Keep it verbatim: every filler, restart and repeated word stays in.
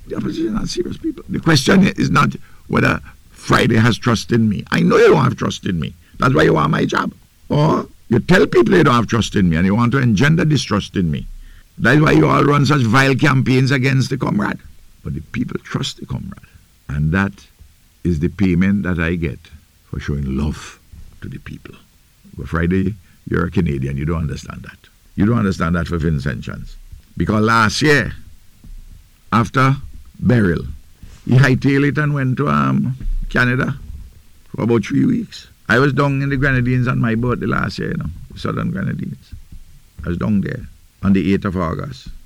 The opposition are serious people. The question is not whether Friday has trust in me. I know you don't have trust in me. That's why you want my job. Or you tell people you don't have trust in me and you want to engender distrust in me. That's why you all run such vile campaigns against the comrade. But the people trust the comrade. And that is the payment that I get for showing love to the people. But Friday, you're a Canadian. You don't understand that. You don't understand that for Vincent Chance. Because last year, after burial, he hightailed it and went to um, Canada for about three weeks. I was down in the Grenadines on my birthday last year, you know, the Southern Grenadines. I was down there on the eighth of August.